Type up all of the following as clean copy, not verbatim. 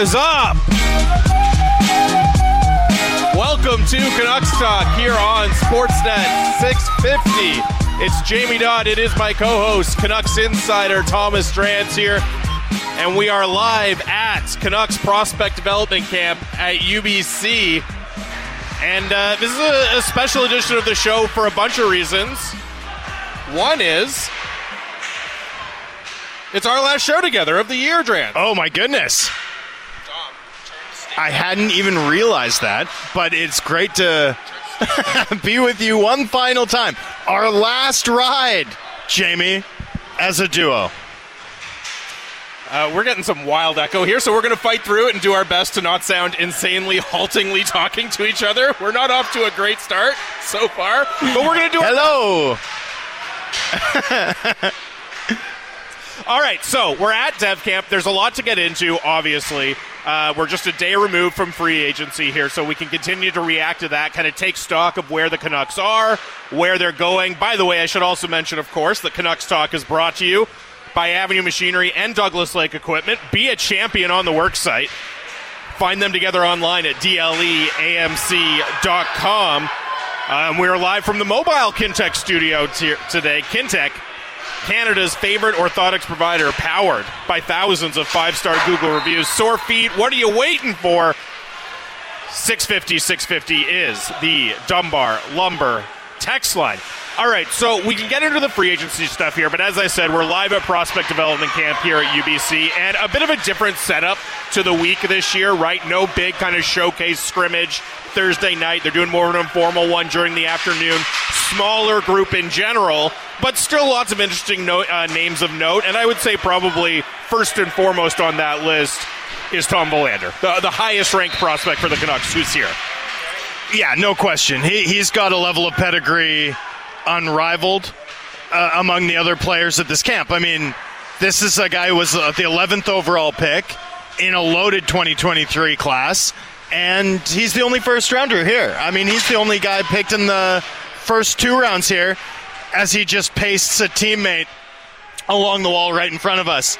is up? Welcome to Canucks Talk here on Sportsnet 650. It's Jamie Dodd. It is my co-host, Canucks Insider Thomas Drance here. And we are live at Canucks Prospect Development Camp at UBC. And this is a special edition of the show for a bunch of reasons. One is, it's our last show together of the year, Drance. Oh, my goodness. I hadn't even realized that, but it's great to be with you one final time. Our last ride, Jamie, as a duo. We're getting some wild echo here, so we're going to fight through it and do our best to not sound insanely, haltingly talking to each other. We're not off to a great start so far, but we're going to do it. Hello. All right, so we're at Dev Camp. There's a lot to get into, obviously. We're just a day removed from free agency here, so we can continue to react to that, kind of take stock of where the Canucks are, where they're going. By the way, I should also mention, of course, that Canucks Talk is brought to you by Avenue Machinery and Douglas Lake Equipment. Be a champion on the work site. Find them together online at dleamc.com. We're live from the mobile Kintec studio today. Kintec, Canada's favorite orthotics provider, powered by thousands of five-star Google reviews. Sore feet, what are you waiting for? 650 is the Dunbar Lumber text line. All right, so we can get into the free agency stuff here, but as I said, we're live at Prospect Development Camp here at UBC, and a bit of a different setup to the week this year, right? No big kind of showcase scrimmage Thursday night. They're doing more of an informal one during the afternoon. Smaller group in general, but still lots of interesting names of note, and I would say probably first and foremost on that list is Tom Willander, the highest-ranked prospect for the Canucks who's here. Yeah, no question. He's got a level of pedigree unrivaled among the other players at this camp. I mean, this is a guy who was the 11th overall pick in a loaded 2023 class, and he's the only first-rounder here. I mean, he's the only guy picked in the first two rounds here as he just pastes a teammate along the wall right in front of us.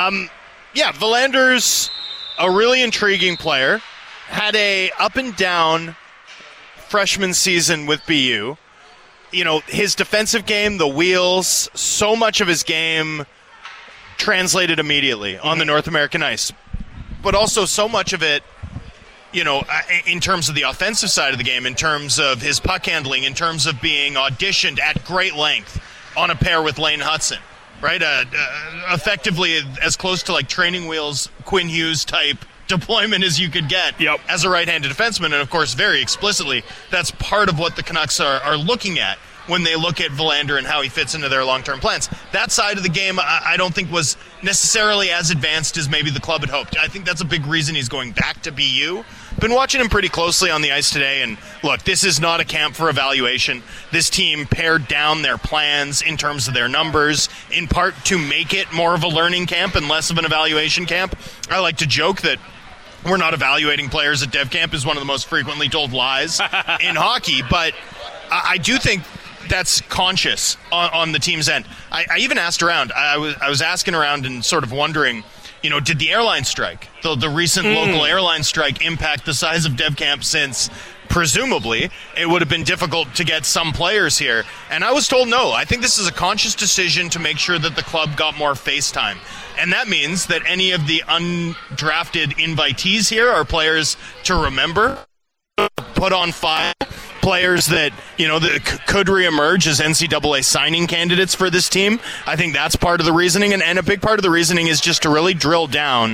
Willander's a really intriguing player. Had a up-and-down freshman season with BU. You know, his defensive game, the wheels, so much of his game translated immediately on the North American ice. But also so much of it, you know, in terms of the offensive side of the game, in terms of his puck handling, in terms of being auditioned at great length on a pair with Lane Hutson, right? Effectively as close to like training wheels, Quinn Hughes type deployment as you could get as a right-handed defenseman. And, of course, very explicitly, that's part of what the Canucks are looking at when they look at Willander and how he fits into their long-term plans. That side of the game, I don't think was necessarily as advanced as maybe the club had hoped. I think that's a big reason he's going back to BU. Been watching him pretty closely on the ice today, and look, this is not a camp for evaluation. This team pared down their plans in terms of their numbers, in part to make it more of a learning camp and less of an evaluation camp. I like to joke that we're not evaluating players at Dev Camp is one of the most frequently told lies in hockey, but I do think that's conscious on the team's end. I even asked around. I was asking around and sort of wondering, you know, did the airline strike, the recent local airline strike, impact the size of Dev Camp, since presumably it would have been difficult to get some players here? And I was told no. I think this is a conscious decision to make sure that the club got more face time. And that means that any of the undrafted invitees here are players to remember, put on file, players that, you know, that could reemerge as NCAA signing candidates for this team. I think that's part of the reasoning, and a big part of the reasoning is just to really drill down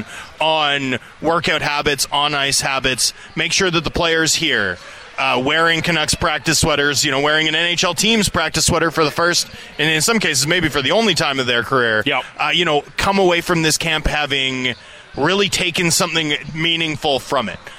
on workout habits, on-ice habits, make sure that the players here, wearing Canucks practice sweaters, you know, wearing an NHL team's practice sweater for the first, and in some cases maybe for the only time of their career, you know, come away from this camp having really taken something meaningful from it.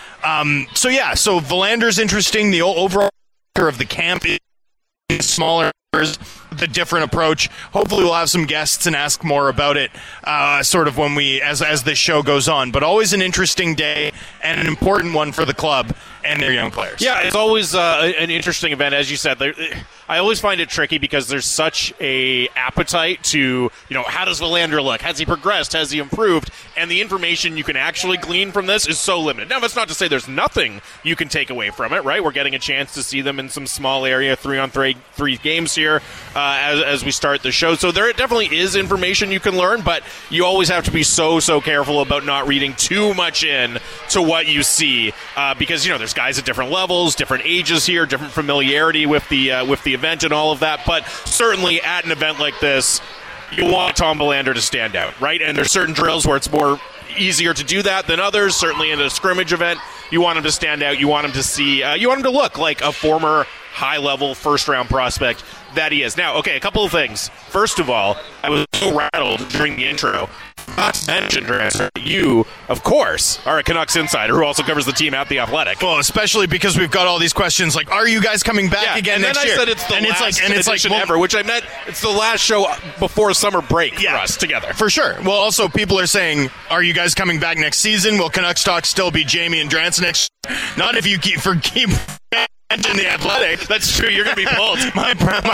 So Willander's interesting. The overall of the camp is smaller, the different approach. Hopefully we'll have some guests and ask more about it sort of when we, as this show goes on. But always an interesting day and an important one for the club and their young players. Yeah, it's always an interesting event, as you said. I always find it tricky because there's such a appetite to, how does Willander look? Has he progressed? Has he improved? And the information you can actually glean from this is so limited. Now, that's not to say there's nothing you can take away from it, right? We're getting a chance to see them in some small area 3-on-3 games here as we start the show. So there definitely is information you can learn, but you always have to be so careful about not reading too much in to what you see because, there's guys at different levels, different ages here, different familiarity with the event and all of that. But certainly at an event like this, you want Tom Willander to stand out, right? And there's certain drills where it's more easier to do that than others. Certainly in a scrimmage event, you want him to stand out. You want him to see, you want him to look like a former high-level first-round prospect that he is. Now, okay, a couple of things. First of all, I was so rattled during the intro. Not to mention, Drancer, you, of course, are a Canucks insider who also covers the team at The Athletic. Well, especially because we've got all these questions like, are you guys coming back again next year? And then I said it's the last edition ever, which I meant it's the last show before summer break for us together. For sure. Well, also, people are saying, are you guys coming back next season? Will Canucks talk still be Jamie and Drance next year? Not if you keep in The Athletic. That's true. You're going to be pulled. My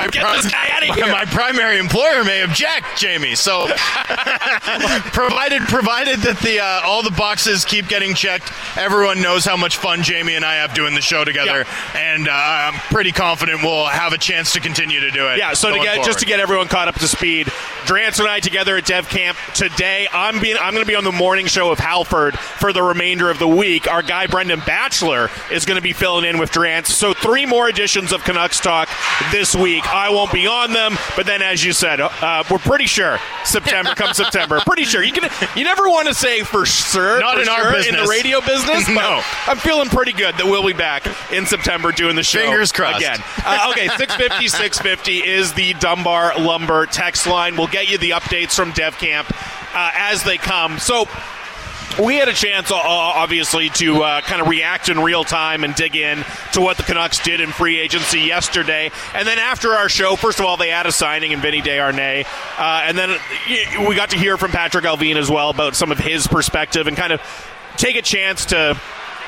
primary employer may object, Jamie. So, provided that all the boxes keep getting checked, everyone knows how much fun Jamie and I have doing the show together, and I'm pretty confident we'll have a chance to continue to do it. Yeah. So just to get everyone caught up to speed, Drance and I together at Dev Camp today. I'm going to be on the morning show of Halford for the remainder of the week. Our guy Brendan Batchelor is going to be filling in with Drance. So 3 more editions of Canucks Talk this week. I won't be on them, but then as you said, we're pretty sure September. Pretty sure. You never want to say for sure. Not in our business. In the radio business. No. I'm feeling pretty good that we'll be back in September doing the show. Fingers crossed. Again. Okay, 650 is the Dunbar Lumber text line. We'll get you the updates from Dev Camp as they come. So we had a chance, obviously, to kind of react in real time and dig in to what the Canucks did in free agency yesterday. And then after our show, first of all, they had a signing in Vinny Desharnais. And then we got to hear from Patrick Allvin as well about some of his perspective and kind of take a chance to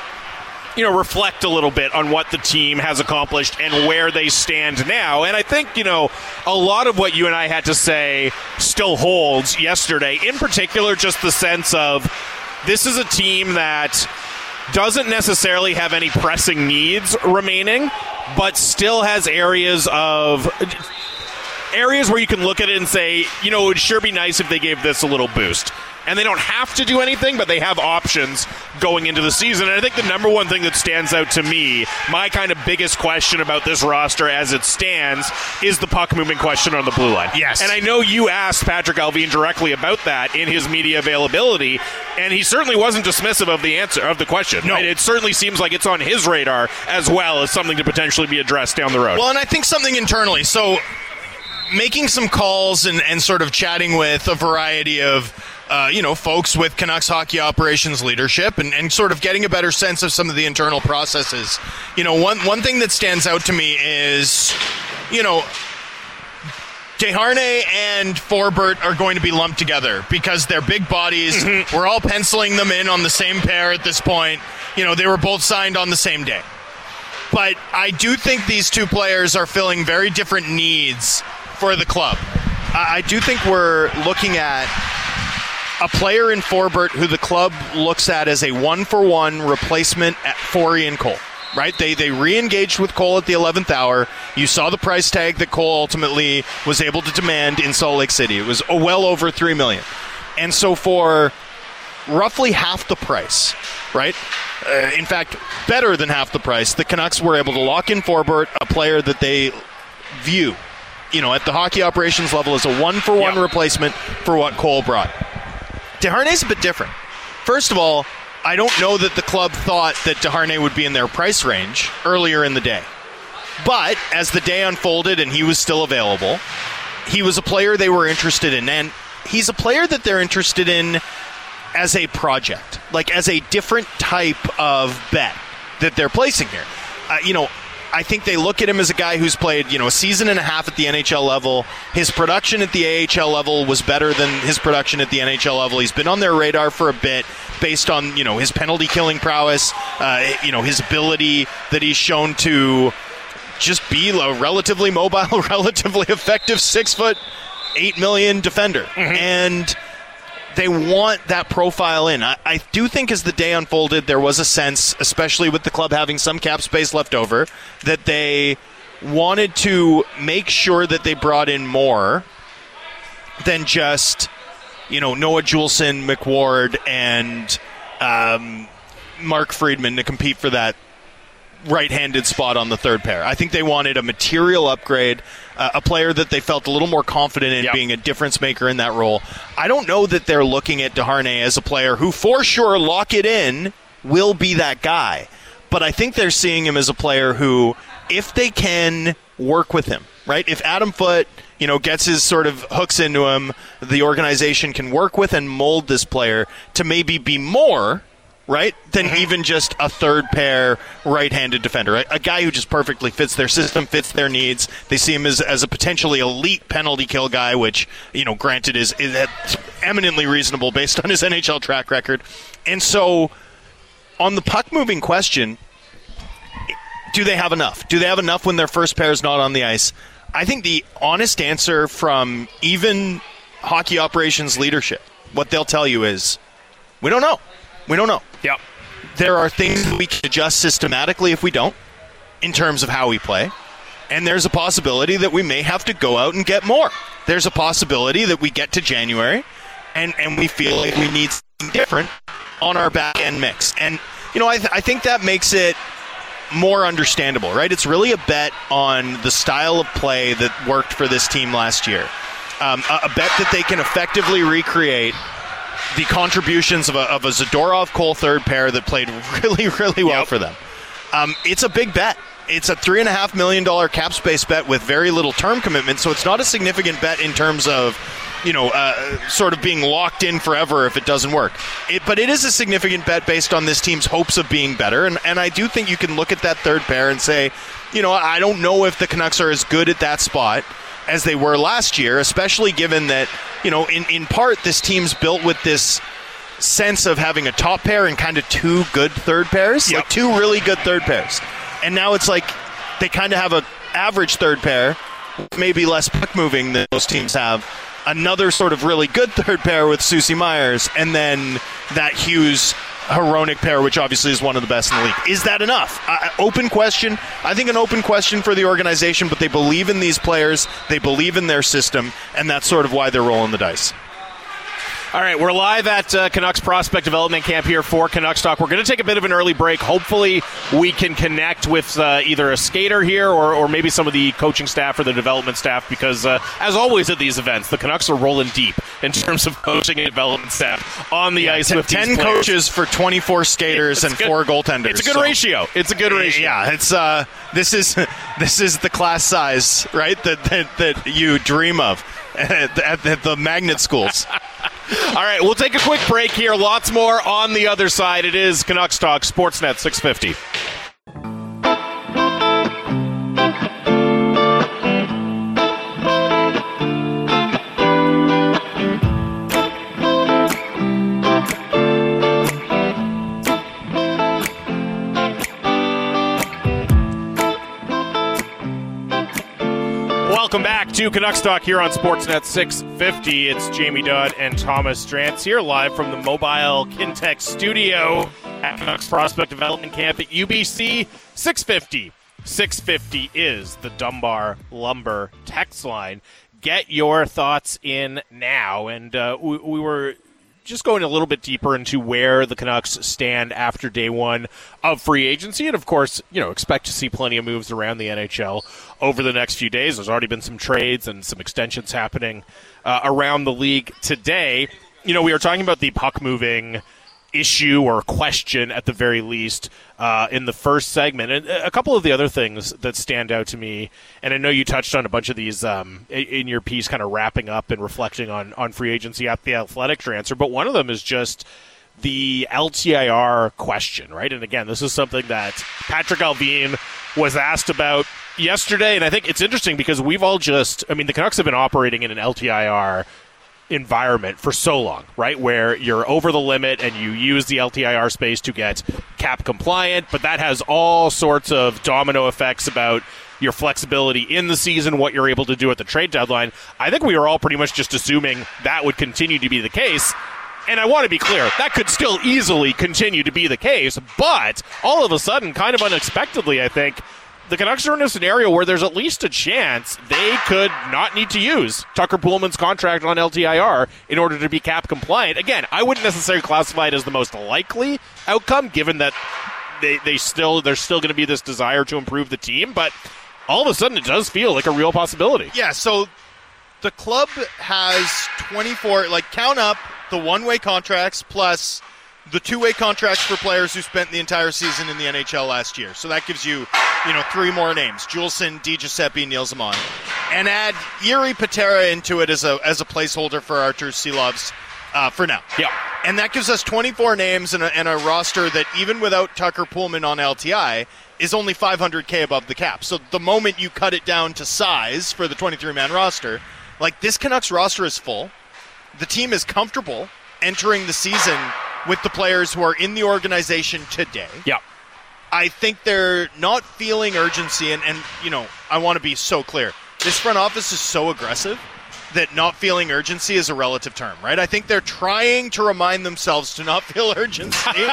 reflect a little bit on what the team has accomplished and where they stand now. And I think, a lot of what you and I had to say still holds yesterday. In particular, just the sense of this is a team that doesn't necessarily have any pressing needs remaining, but still has areas where you can look at it and say, it would sure be nice if they gave this a little boost. And they don't have to do anything, but they have options going into the season. And I think the number one thing that stands out to me, my kind of biggest question about this roster as it stands, is the puck movement question on the blue line. Yes. And I know you asked Patrick Allvin directly about that in his media availability, and he certainly wasn't dismissive of the answer, of the question. No. Right? It certainly seems like it's on his radar as well as something to potentially be addressed down the road. Well, and I think something internally. So making some calls and sort of chatting with a variety of folks with Canucks hockey operations leadership and sort of getting a better sense of some of the internal processes. One thing that stands out to me is, Desharnais and Forbort are going to be lumped together because they're big bodies. Mm-hmm. We're all penciling them in on the same pair at this point. They were both signed on the same day. But I do think these two players are filling very different needs for the club. I do think we're looking at a player in Forbort who the club looks at as a 1-for-1 replacement for Ian Cole, right? They re-engaged with Cole at the 11th hour. You saw the price tag that Cole ultimately was able to demand in Salt Lake City. It was well over $3 million. And so for roughly half the price, right? In fact, better than half the price, the Canucks were able to lock in Forbort, a player that they view, at the hockey operations level as a 1-for-1 replacement for what Cole brought. Desharnais is a bit different. First of all, I don't know that the club thought that Desharnais would be in their price range earlier in the day. But as the day unfolded and he was still available, he was a player they were interested in. And he's a player that they're interested in as a project, like as a different type of bet that they're placing here. I think they look at him as a guy who's played, a season and a half at the NHL level. His production at the AHL level was better than his production at the NHL level. He's been on their radar for a bit based on, his penalty killing prowess, his ability that he's shown to just be a relatively mobile, relatively effective 6'8" million defender. And they want that profile in. I do think as the day unfolded, there was a sense, especially with the club having some cap space left over, that they wanted to make sure that they brought in more than just, Noah Juleson, McWard, and Mark Friedman to compete for that right-handed spot on the third pair. I think they wanted a material upgrade, a player that they felt a little more confident in being a difference maker in that role. I don't know that they're looking at Desharnais as a player who, for sure, lock it in, will be that guy. But I think they're seeing him as a player who, if they can work with him, right? If Adam Foote, gets his sort of hooks into him, the organization can work with and mold this player to maybe be more, right, than even just a third pair right-handed defender. A guy who just perfectly fits their system, fits their needs. They see him as a potentially elite penalty kill guy, which, granted is eminently reasonable based on his NHL track record. And so on the puck-moving question, do they have enough? Do they have enough when their first pair is not on the ice? I think the honest answer from even hockey operations leadership, what they'll tell you is, we don't know. We don't know. Yep. There are things that we can adjust systematically if we don't, in terms of how we play. And there's a possibility that we may have to go out and get more. There's a possibility that we get to January and we feel like we need something different on our back end mix. And, I think that makes it more understandable, right? It's really a bet on the style of play that worked for this team last year. A bet that they can effectively recreate the contributions of a Zadorov-Cole third pair that played really, really well for them. It's a big bet. It's a $3.5 million cap space bet with very little term commitment, so it's not a significant bet in terms of, sort of being locked in forever if it doesn't work. But it is a significant bet based on this team's hopes of being better, and I do think you can look at that third pair and say, I don't know if the Canucks are as good at that spot as they were last year, especially given that, in part, this team's built with this sense of having a top pair and kind of two good third pairs, like two really good third pairs. And now it's like they kind of have an average third pair, maybe less puck moving than most teams have, another sort of really good third pair with Susie Myers, and then that Hughes Hronek pair, which obviously is one of the best in the league. Is that enough? Open question. I think an open question for the organization, but they believe in these players, they believe in their system, and that's sort of why they're rolling the dice. All right, we're live at Canucks Prospect Development Camp here for Canucks Talk. We're going to take a bit of an early break. Hopefully we can connect with either a skater here or maybe some of the coaching staff or the development staff because, as always at these events, the Canucks are rolling deep in terms of coaching and development staff on the ice with 10 these players. Coaches for 24 skaters and 4 goaltenders. It's a good ratio. It's a good ratio. Yeah, it's this is the class size, right, that you dream of at the magnet schools. All right, we'll take a quick break here. Lots more on the other side. It is Canucks Talk, Sportsnet 650. Welcome back to Canucks Talk here on Sportsnet 650. It's Jamie Dodd and Thomas Drance here live from the mobile Kintex studio at Canucks Prospect Development Camp at UBC. 650. 650 is the Dunbar Lumber text line. Get your thoughts in now. And we were just going a little bit deeper into where the Canucks stand after day one of free agency. And, of course, expect to see plenty of moves around the NHL over the next few days. There's already been some trades and some extensions happening around the league today. We were talking about the puck-moving issue or question at the very least in the first segment. And a couple of the other things that stand out to me, and I know you touched on a bunch of these in your piece kind of wrapping up and reflecting on free agency at The Athletic answer, but one of them is just the LTIR question, right? And again, this is something that Patrick Allvin was asked about yesterday, and I think it's interesting because we've all the Canucks have been operating in an LTIR environment for so long, right, where you're over the limit and you use the LTIR space to get cap compliant, but that has all sorts of domino effects about your flexibility in the season, what you're able to do at the trade deadline. I think we are all pretty much just assuming that would continue to be the case. And I want to be clear, that could still easily continue to be the case, but all of a sudden, kind of unexpectedly, I think, the Canucks are in a scenario where there's at least a chance they could not need to use Tucker Poolman's contract on LTIR in order to be cap compliant. Again, I wouldn't necessarily classify it as the most likely outcome, given that there's still going to be this desire to improve the team, but all of a sudden it does feel like a real possibility. Yeah, so the club has 24, count up the one-way contracts plus the two-way contracts for players who spent the entire season in the NHL last year. So that gives you, 3 more names: Juleson, DiGiuseppe, Neil Zaman, and add Jiri Patera into it as a placeholder for Artur Silovs for now. Yeah, and that gives us 24 names and a roster that, even without Tucker Poolman on LTI, is only $500K above the cap. So the moment you cut it down to size for the 23-man roster, this Canucks roster is full. The team is comfortable entering the season with the players who are in the organization today. Yeah. I think they're not feeling urgency, and I want to be so clear. This front office is so aggressive that not feeling urgency is a relative term, right? I think they're trying to remind themselves to not feel urgency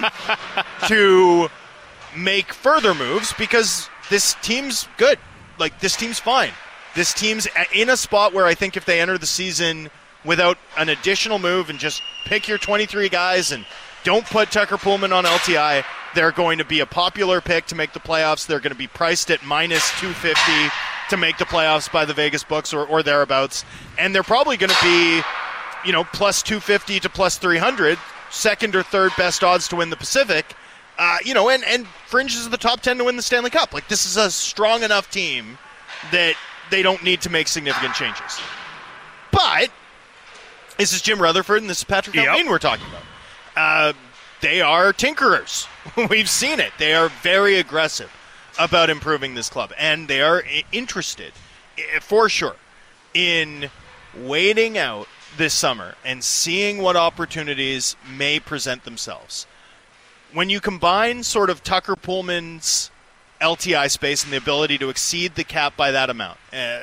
to make further moves, because this team's good. This team's fine. This team's in a spot where I think if they enter the season without an additional move and just pick your 23 guys and don't put Tucker Poolman on LTI, they're going to be a popular pick to make the playoffs. They're going to be priced at minus 250 to make the playoffs by the Vegas books or thereabouts. And they're probably going to be, plus 250 to plus 300, second or third best odds to win the Pacific, and fringes of the top 10 to win the Stanley Cup. This is a strong enough team that they don't need to make significant changes. But this is Jim Rutherford and this is Patrick Alleyne we're talking about. They are tinkerers. We've seen it. They are very aggressive about improving this club, and they are interested, for sure, in waiting out this summer and seeing what opportunities may present themselves. When you combine sort of Tucker Poolman's LTI space and the ability to exceed the cap by that amount,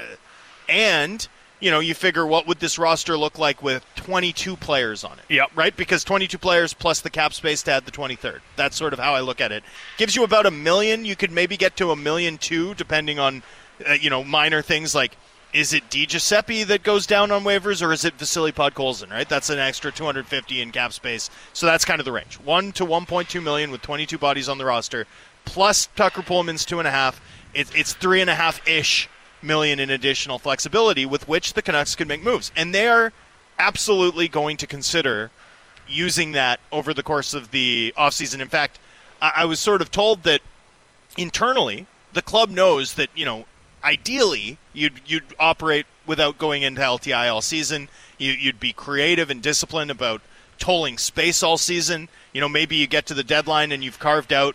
and you figure, what would this roster look like with 22 players on it? Yep. Right? Because 22 players plus the cap space to add the 23rd. That's sort of how I look at it. Gives you about $1 million. You could maybe get to $1.2 million, depending on, minor things like, is it DiGiuseppe that goes down on waivers, or is it Vasily Podkolzin, right? That's an extra $250 in cap space. So that's kind of the range. 1 to 1.2 million with 22 bodies on the roster, plus Tucker Poolman's 2.5. It's 3.5-ish million in additional flexibility with which the Canucks can make moves. And they are absolutely going to consider using that over the course of the offseason. In fact, I was sort of told that internally the club knows that, ideally you'd operate without going into LTI all season. You'd be creative and disciplined about tolling space all season. Maybe you get to the deadline and you've carved out,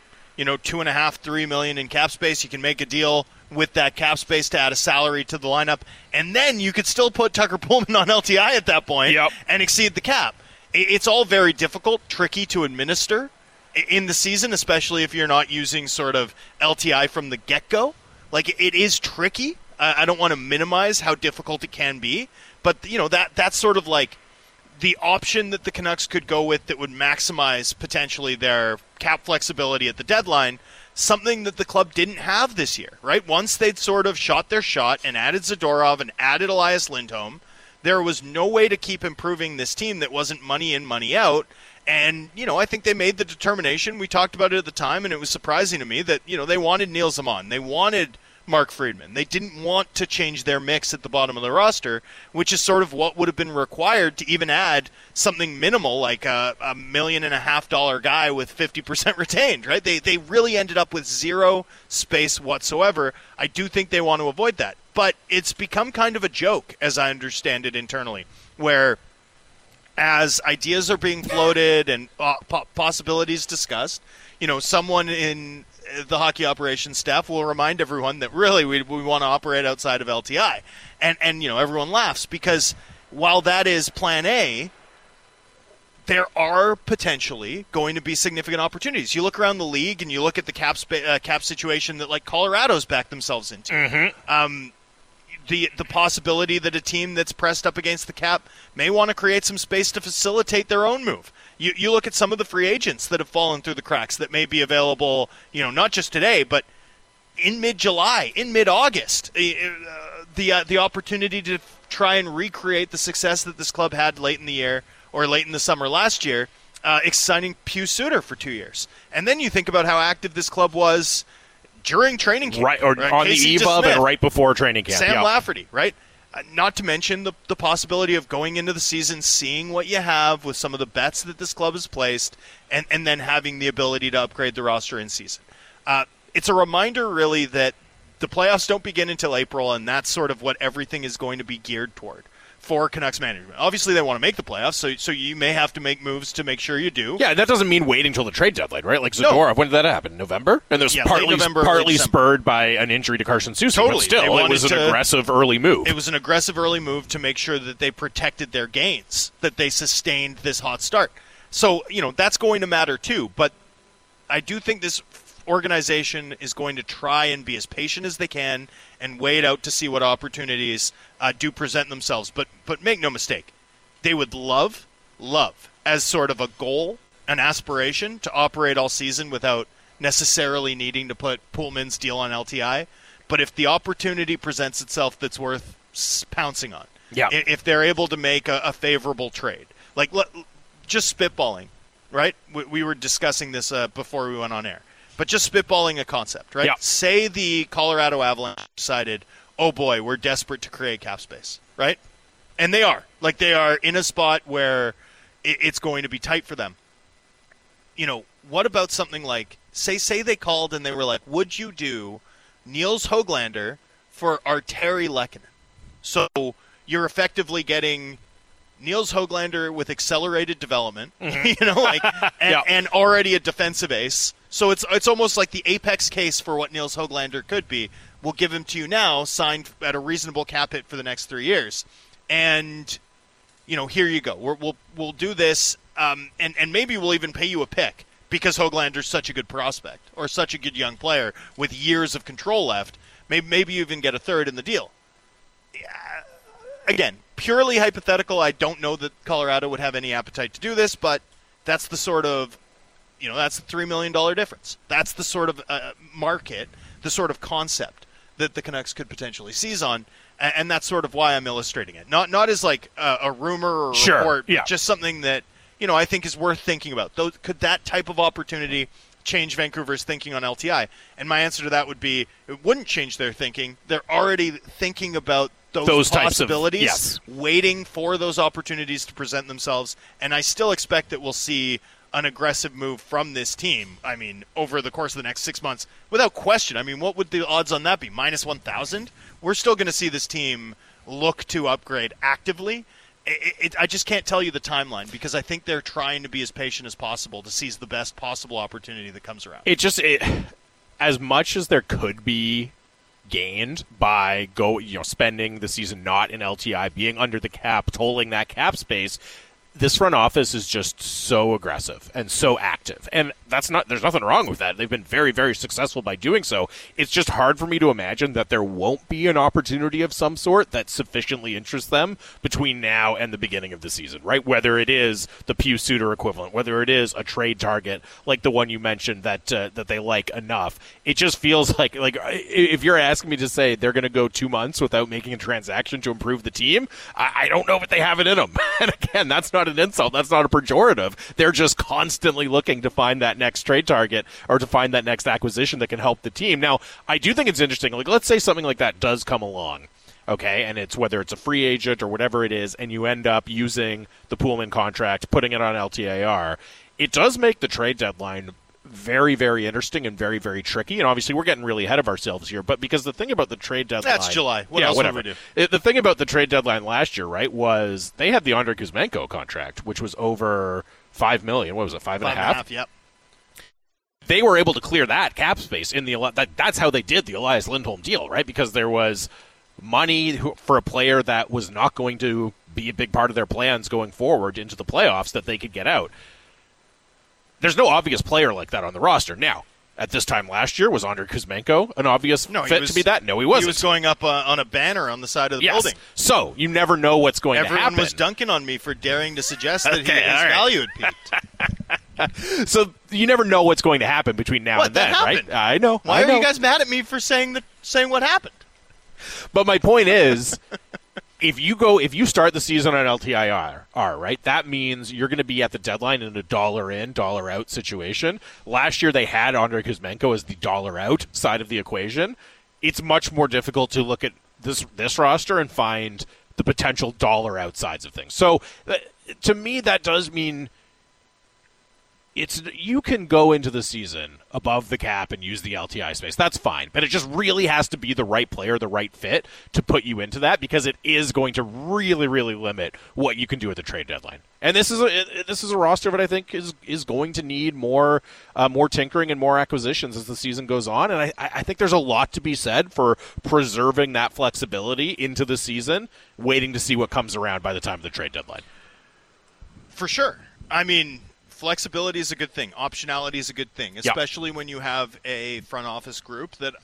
$2.5-3 million in cap space. You can make a deal with that cap space to add a salary to the lineup, and then you could still put Tucker Poolman on LTI at that point and exceed the cap. It's all very difficult, tricky to administer in the season, especially if you're not using sort of LTI from the get-go. It is tricky. I don't want to minimize how difficult it can be, but that's sort of the option that the Canucks could go with that would maximize potentially their cap flexibility at the deadline, something that the club didn't have this year, right? Once they'd sort of shot their shot and added Zadorov and added Elias Lindholm, there was no way to keep improving this team that wasn't money in, money out. And, I think they made the determination. We talked about it at the time, and it was surprising to me that, they wanted Neil Zaman. They wanted Mark Friedman. They didn't want to change their mix at the bottom of the roster, which is sort of what would have been required to even add something minimal like a $1.5 million guy with 50% retained, right? They really ended up with zero space whatsoever. I do think they want to avoid that. But it's become kind of a joke, as I understand it internally, where as ideas are being floated and possibilities discussed, someone in the hockey operations staff will remind everyone that really we want to operate outside of LTI. And everyone laughs because while that is plan A, there are potentially going to be significant opportunities. You look around the league and you look at the cap situation that like Colorado's backed themselves into. Mm-hmm. The possibility that a team that's pressed up against the cap may want to create some space to facilitate their own move. You look at some of the free agents that have fallen through the cracks that may be available, not just today, but in mid-July, in mid-August. The opportunity to try and recreate the success that this club had late in the year or late in the summer last year, signing Pius Suter for 2 years. And then you think about how active this club was during training camp. Right, or on Casey the eve of DeSmith, and right before training camp. Sam Lafferty, right? Not to mention the possibility of going into the season, seeing what you have with some of the bets that this club has placed, and then having the ability to upgrade the roster in season. It's a reminder, really, that the playoffs don't begin until April, and that's sort of what everything is going to be geared toward for Canucks management. Obviously, they want to make the playoffs, so you may have to make moves to make sure you do. Yeah, that doesn't mean waiting until the trade deadline, right? Like Zadorov, when did that happen? November? And there's partly spurred by an injury to Carson Soucy. Totally. But still, it was an aggressive early move. It was an aggressive early move to make sure that they protected their gains, that they sustained this hot start. So, that's going to matter too. But I do think this organization is going to try and be as patient as they can and wait out to see what opportunities do present themselves. But make no mistake, they would love, as sort of a goal, an aspiration, to operate all season without necessarily needing to put Pullman's deal on LTI. But if the opportunity presents itself that's worth pouncing on, if they're able to make a favorable trade, like just spitballing, right? We were discussing this before we went on air. But just spitballing a concept, right? Yeah. Say the Colorado Avalanche decided, oh boy, we're desperate to create cap space, right? And they are. Like, they are in a spot where it's going to be tight for them. What about something like, say they called and they were like, would you do Niels Höglander for Arturi Lehkonen? So you're effectively getting Niels Höglander with accelerated development, and already a defensive ace. So it's almost like the apex case for what Niels Höglander could be. We'll give him to you now, signed at a reasonable cap hit for the next 3 years, and here you go. We'll do this, and maybe we'll even pay you a pick because Höglander's such a good prospect or such a good young player with years of control left. Maybe you even get a third in the deal. Again, purely hypothetical. I don't know that Colorado would have any appetite to do this, but that's the sort of, that's the $3 million difference. That's the sort of market, the sort of concept that the Canucks could potentially seize on, and that's sort of why I'm illustrating it. Not as like a rumor or a report, but just something that, I think is worth thinking about. Could that type of opportunity change Vancouver's thinking on LTI? And my answer to that would be it wouldn't change their thinking. They're already thinking about those possibilities, waiting for those opportunities to present themselves, and I still expect that we'll see an aggressive move from this team, over the course of the next 6 months, without question. What would the odds on that be? Minus 1,000? We're still going to see this team look to upgrade actively. I just can't tell you the timeline because I think they're trying to be as patient as possible to seize the best possible opportunity that comes around. As much as there could be gained by spending the season not in LTI, being under the cap, tolling that cap space, this front office is just so aggressive and so active. And there's nothing wrong with that. They've been very, very successful by doing so. It's just hard for me to imagine that there won't be an opportunity of some sort that sufficiently interests them between now and the beginning of the season, right? Whether it is the Pius Suter equivalent, whether it is a trade target like the one you mentioned that they like enough. It just feels like if you're asking me to say they're going to go 2 months without making a transaction to improve the team, I don't know if they have it in them. And again, that's not an insult. That's not a pejorative. They're just constantly looking to find that next trade target or to find that next acquisition that can help the team. Now, I do think it's interesting. Like, let's say something like that does come along, okay, and it's whether it's a free agent or whatever it is, and you end up using the Pullman contract, putting it on LTIR. It does make the trade deadline very, very interesting and very, very tricky. And obviously, we're getting really ahead of ourselves here. But because the thing about the trade deadline... That's July. What else would we do? The thing about the trade deadline last year, right, was they had the Andrei Kuzmenko contract, which was over $5 million. What was it, 5.5? 5.5, yep. They were able to clear that cap space in the... That's how they did the Elias Lindholm deal, right? Because there was money for a player that was not going to be a big part of their plans going forward into the playoffs that they could get out. There's no obvious player like that on the roster. Now, at this time last year, was Andrei Kuzmenko an obvious fit to be that? No, he wasn't. He was going up on a banner on the side of the building. So, you never know what's going to happen. Everyone was dunking on me for daring to suggest that his value had peaked. So, you never know what's going to happen between now and then, right? I know. Why are you guys mad at me for saying what happened? But my point is, if you start the season on LTIR, right, that means you're going to be at the deadline in a dollar in, dollar out situation. Last year they had Andrei Kuzmenko as the dollar out side of the equation. It's much more difficult to look at this roster and find the potential dollar out sides of things. So to me, that does mean you can go into the season above the cap and use the LTI space. That's fine. But it just really has to be the right player, the right fit to put you into that, because it is going to really, really limit what you can do at the trade deadline. And this is a roster that I think is going to need more tinkering and more acquisitions as the season goes on. And I think there's a lot to be said for preserving that flexibility into the season, waiting to see what comes around by the time of the trade deadline. For sure. I mean, flexibility is a good thing. Optionality is a good thing, especially when you have a front office group that,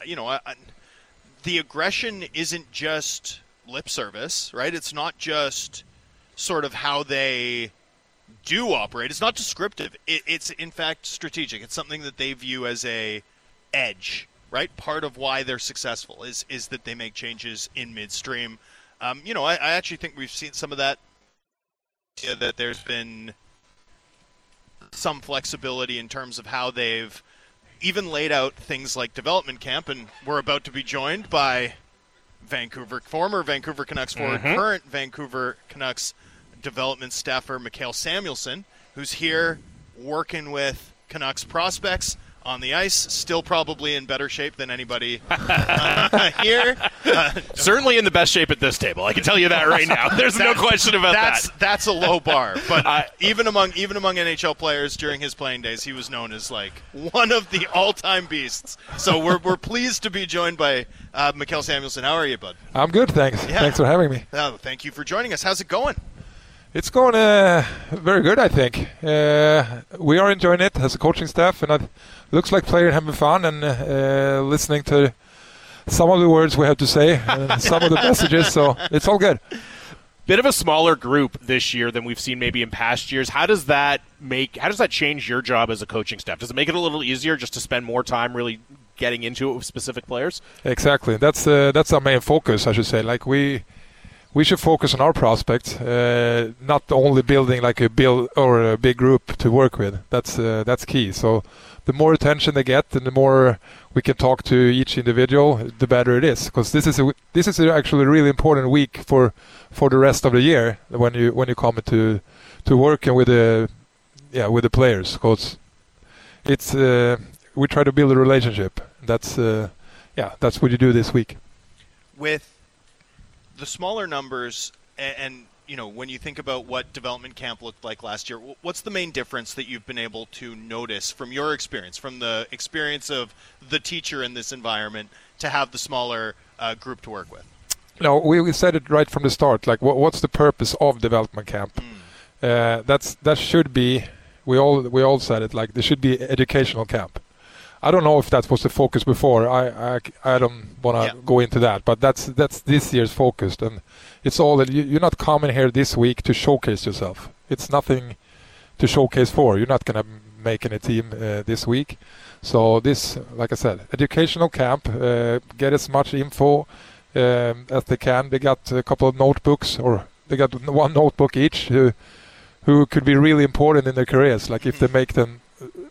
the aggression isn't just lip service, right? It's not just sort of how they do operate. It's not descriptive. It's in fact strategic. It's something that they view as a edge, right? Part of why they're successful is that they make changes in midstream. I actually think we've seen some of that, that there's been some flexibility in terms of how they've even laid out things like development camp, and we're about to be joined by former Vancouver Canucks forward, current Vancouver Canucks development staffer Mikael Samuelsson, who's here working with Canucks prospects on the ice, still probably in better shape than anybody here. Certainly in the best shape at this table. I can tell you that right now. There's no question about that. That's a low bar. But even among NHL players during his playing days, he was known as like one of the all-time beasts. So we're pleased to be joined by Mikael Samuelsson. How are you, bud? I'm good, thanks. Yeah. Thanks for having me. Thank you for joining us. How's it going? It's going very good, I think. We are enjoying it as a coaching staff, and it looks like players having fun and listening to some of the words we have to say and some of the messages, so it's all good. Bit of a smaller group this year than we've seen maybe in past years. How does that change your job as a coaching staff? Does it make it a little easier just to spend more time really getting into it with specific players? Exactly. That's our main focus, I should say. Like we should focus on our prospects, not only building like a big group to work with. That's key. So the more attention they get, and the more we can talk to each individual, the better it is. Because this is actually a really important week for the rest of the year when you come to working with the players. Because it's we try to build a relationship. That's what you do this week. With the smaller numbers, and when you think about what development camp looked like last year, what's the main difference that you've been able to notice from your experience, from the experience of the teacher in this environment, to have the smaller group to work with? We said it right from the start. Like, what's the purpose of development camp? That should be. We all said it. Like, there should be educational camp. I don't know if that was the focus before. I don't want to go into that, but that's this year's focus, and it's all that you're not coming here this week to showcase yourself. It's nothing to showcase for. You're not going to make any team this week. So this, like I said, educational camp. Get as much info as they can. They got a couple of notebooks, or they got one notebook each, who could be really important in their careers. Like if they make them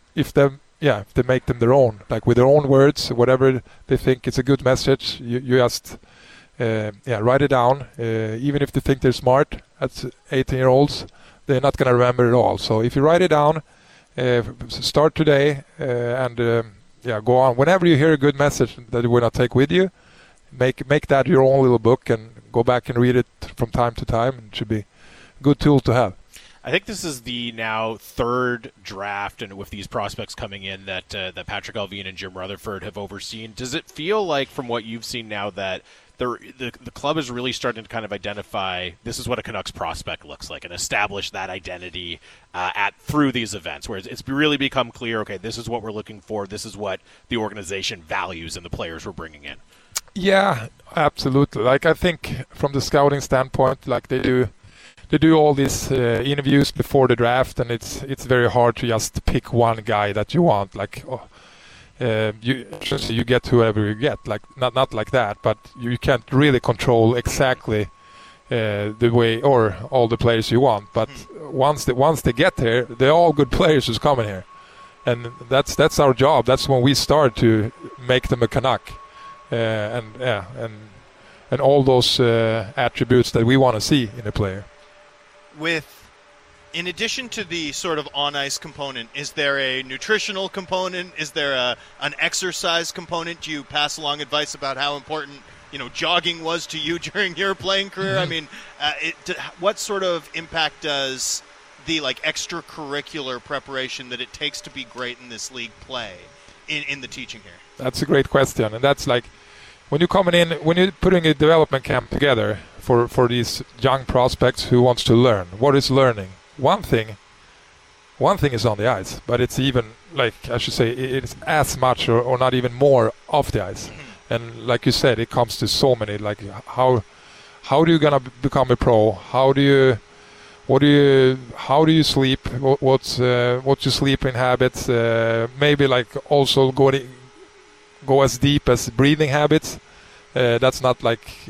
their own, like with their own words, whatever they think is a good message, you just write it down. Even if they think they're smart, as 18-year-olds, they're not going to remember it all. So if you write it down, start today, and go on. Whenever you hear a good message that you will not take with you, make that your own little book and go back and read it from time to time. It should be a good tool to have. I think this is the now third draft, and with these prospects coming in that Patrick Allvin and Jim Rutherford have overseen, does it feel like, from what you've seen now, that the club is really starting to kind of identify this is what a Canucks prospect looks like and establish that identity through these events, where it's really become clear, okay, this is what we're looking for, this is what the organization values in the players we're bringing in. Yeah, absolutely. Like, I think from the scouting standpoint, like they do all these interviews before the draft, and it's very hard to just pick one guy that you want. Like, you get whoever you get. Like, not like that, but you can't really control exactly the way or all the players you want. But once they get here, they're all good players who's coming here, and that's our job. That's when we start to make them a Canuck. And all those attributes that we want to see in a player. In addition to the sort of on-ice component, is there a nutritional component? Is there an exercise component? Do you pass along advice about how important jogging was to you during your playing career? I mean, what sort of impact does the extracurricular preparation that it takes to be great in this league play in the teaching here? That's a great question, and that's like when you're putting a development camp together for these young prospects who wants to learn. What is learning? One thing is on the ice, but it's even it's as much or not even more off the ice. And like you said, it comes to so many. Like how do you gonna become a pro? How do you sleep? What's your sleeping habits? Maybe also go as deep as breathing habits. That's not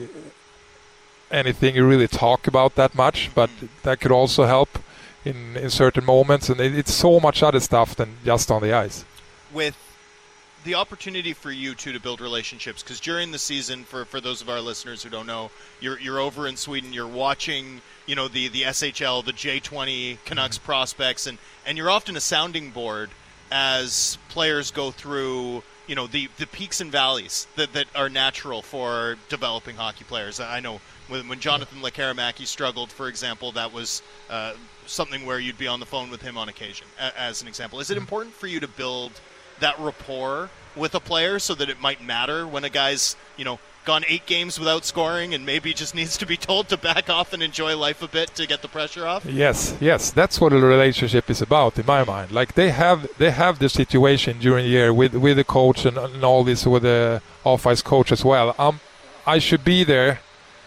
anything you really talk about that much, but that could also help in certain moments. And it's so much other stuff than just on the ice. With the opportunity for you to build relationships, because during the season, for those of our listeners who don't know, you're over in Sweden, you're watching the SHL, the J20 Canucks prospects, and you're often a sounding board as players go through the peaks and valleys that are natural for developing hockey players. I know when Jonathan Lekaramäki struggled, for example, that was something where you'd be on the phone with him on occasion, as an example. Is it important for you to build that rapport with a player so that it might matter when a guy's gone 8 games without scoring and maybe just needs to be told to back off and enjoy life a bit to get the pressure off? Yes, that's what a relationship is about in my mind. Like they have the situation during the year with the coach and all this, with the off-ice coach as well. I should be there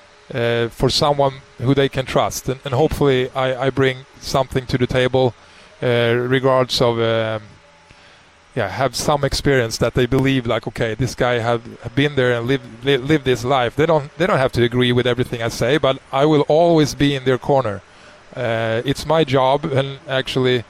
for someone who they can trust, and hopefully I bring something to the table, regards of have some experience that they believe okay, this guy have been there and lived this life. They don't have to agree with everything I say, but I will always be in their corner. It's my job, and actually,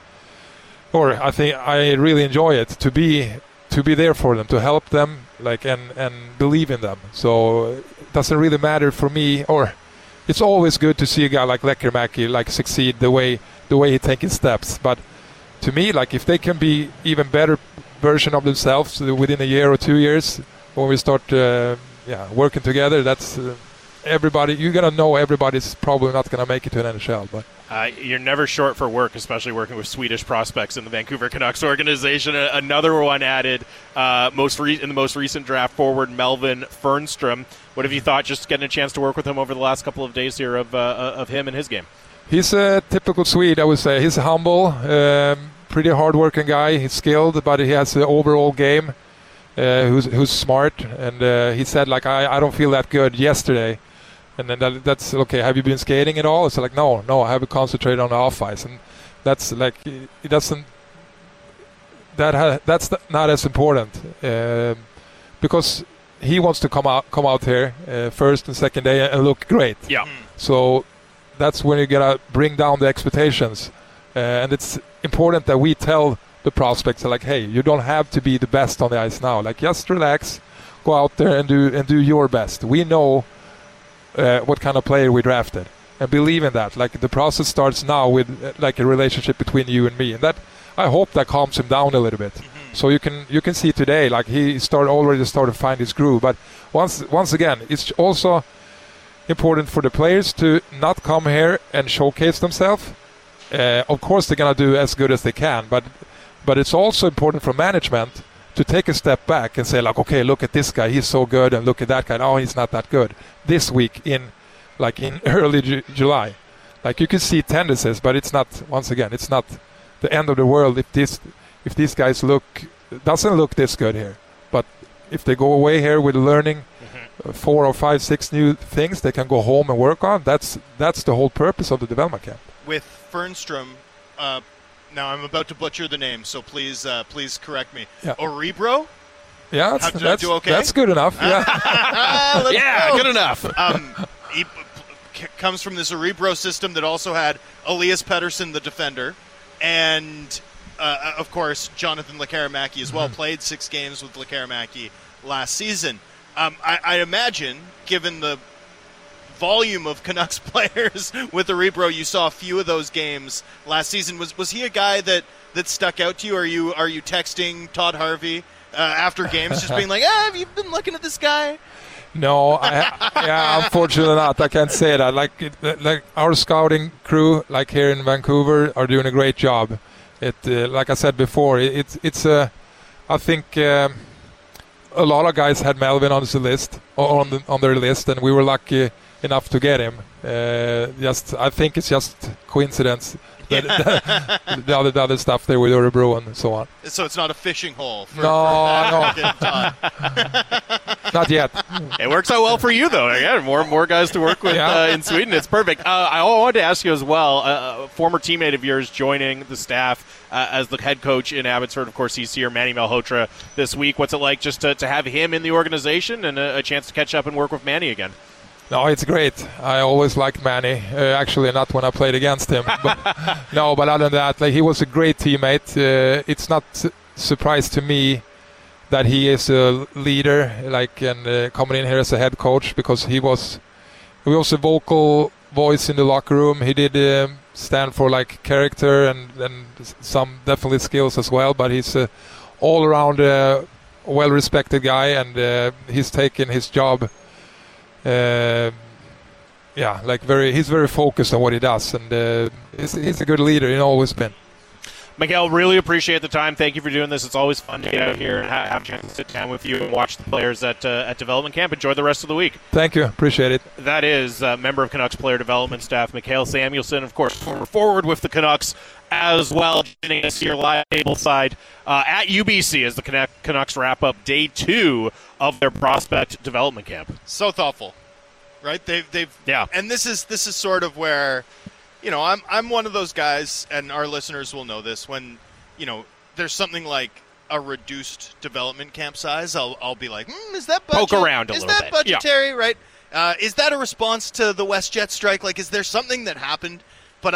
I think I really enjoy it to be there for them, to help them, and believe in them. So it doesn't really matter for me, or it's always good to see a guy like Lekaramäki succeed the way he takes his steps, but to me, if they can be even better version of themselves within a year or 2 years, when we start working together, that's everybody. You're gonna know everybody's probably not gonna make it to an NHL, but you're never short for work, especially working with Swedish prospects in the Vancouver Canucks organization. Another one added in the most recent draft, forward Melvin Fernström. What have you thought, just getting a chance to work with him over the last couple of days here of him and his game? He's a typical Swede, I would say. He's humble, pretty hard-working guy. He's skilled, but he has an overall game who's smart. And he said, I don't feel that good yesterday. And then that's okay. Have you been skating at all? It's no, I have to concentrate on the off-ice. And that's it doesn't. That's not as important because he wants to come out here first and second day and look great. Yeah. So that's when you gotta bring down the expectations, and it's important that we tell the prospects hey, you don't have to be the best on the ice now. Just relax, go out there and do your best. We know what kind of player we drafted, and believe in that. The process starts now with a relationship between you and me, and that I hope that calms him down a little bit. So you can see today he already started to find his groove. But once again, it's also important for the players to not come here and showcase themselves. Of course, they're gonna do as good as they can, but it's also important for management to take a step back and say, like, okay, look at this guy, he's so good, and look at that guy, oh, he's not that good. This week in early July, like, you can see tendencies, but it's not. Once again, it's not the end of the world if these guys doesn't look this good here. But if they go away here with learning 4 or 5, 6 new things they can go home and work on, that's the whole purpose of the development camp. With Fernstrom, now I'm about to butcher the name, so please correct me. Yeah. Orebro? Yeah, Did I do okay? That's good enough. Yeah, Go. Good enough. He comes from this Orebro system that also had Elias Pettersson, the defender, and of course Jonathan Lekaramäki as well. Played 6 games with Lekaramäki last season. I imagine, given the volume of Canucks players with Orebro, you saw a few of those games last season. Was he a guy that stuck out to you? Are you texting Todd Harvey after games, just being like, have you been looking at this guy? No, unfortunately not. I can't say that. Like our scouting crew, like here in Vancouver, are doing a great job. Like I said before, I think a lot of guys had Melvin on the list, on their list, and we were lucky enough to get him. I think it's just coincidence. The other stuff there with Örebro and so on. So it's not a fishing hole. No. Not yet. It works out well for you, though. Again, more guys to work with in Sweden. It's perfect. I wanted to ask you as well, a former teammate of yours joining the staff as the head coach in Abbotsford. Of course, he's here, Manny Malhotra, this week. What's it like just to have him in the organization and a chance to catch up and work with Manny again? No, it's great. I always liked Manny. Actually, not when I played against him. But other than that, he was a great teammate. It's not a surprise to me that he is a leader, and coming in here as a head coach, because he was a vocal voice in the locker room. He did stand for character and some definitely skills as well. But he's all around well-respected guy, and he's taken his job. He's very focused on what he does, and he's a good leader. He's always been. Mikael, really appreciate the time. Thank you for doing this. It's always fun to get out here and have a chance to sit down with you and watch the players at development camp. Enjoy the rest of the week. Thank you. Appreciate it. That is member of Canucks player development staff, Mikael Samuelsson, of course, former forward with the Canucks as well, joining us here live table side at UBC as the Canucks wrap up day 2 of their prospect development camp. So thoughtful, right? They've and this is sort of where, I'm one of those guys, and our listeners will know this, when there's something like a reduced development camp size, I'll be like, is that budget? Poke around a little bit. Is that budgetary, right? Is that a response to the WestJet strike? Is there something that happened? But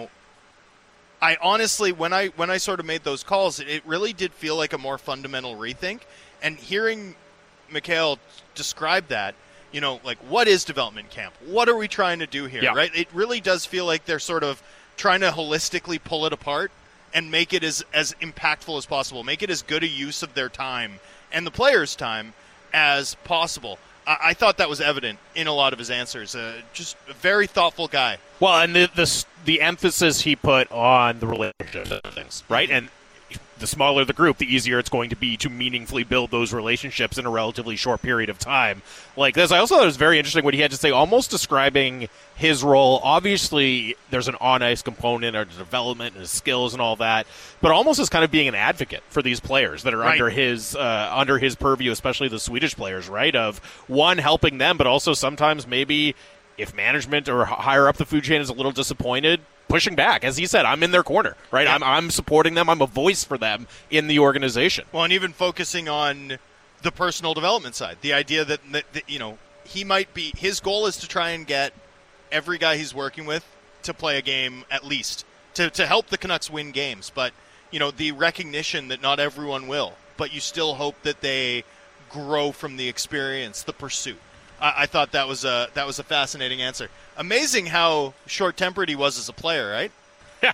I honestly, when I sort of made those calls, it really did feel like a more fundamental rethink. And hearing Mikael describe that, what is development camp? What are we trying to do here, right? It really does feel like they're sort of trying to holistically pull it apart and make it as impactful as possible, make it as good a use of their time and the players' time as possible. I thought that was evident in a lot of his answers. Just a very thoughtful guy. Well, and the emphasis he put on the relationships and things, right? And the smaller the group, the easier it's going to be to meaningfully build those relationships in a relatively short period of time. Like this, I also thought it was very interesting what he had to say, almost describing his role. Obviously, there's an on-ice component or development and his skills and all that, but almost as kind of being an advocate for these players that are under his purview, especially the Swedish players, right? Of one, helping them, but also sometimes maybe if management or higher up the food chain is a little disappointed, pushing back. As he said, I'm in their corner, right? Yeah. I'm supporting them. I'm a voice for them in the organization. Well, and even focusing on the personal development side, the idea that he might be, his goal is to try and get every guy he's working with to play a game at least, to help the Canucks win games. But, the recognition that not everyone will, but you still hope that they grow from the experience, the pursuit. I thought that was a fascinating answer. Amazing how short-tempered he was as a player, right? Yeah.